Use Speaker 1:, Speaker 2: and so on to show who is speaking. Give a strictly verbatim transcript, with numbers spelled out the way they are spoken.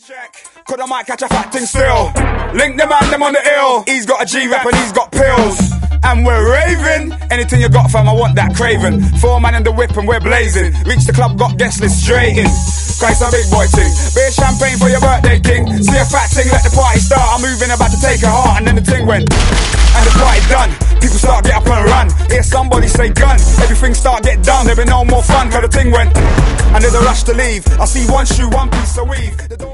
Speaker 1: Check, could I might catch a fat thing still. Link the man, them on the ill. He's got a G-rap and he's got pills. And we're raving. Anything you got, fam, I want that craving. Four man in the whip and we're blazing. Reach the club, got guest list straight in. Christ, a big boy ting. Beer champagne for your birthday, king. See a fat ting, let the party start. I'm moving, about to take a heart. And then the ting went, and the party done. People start get up and run. Hear somebody say gun. Everything start get done. There be no more fun, cause the ting went. And there's a rush to leave. I see one shoe, one piece of weave.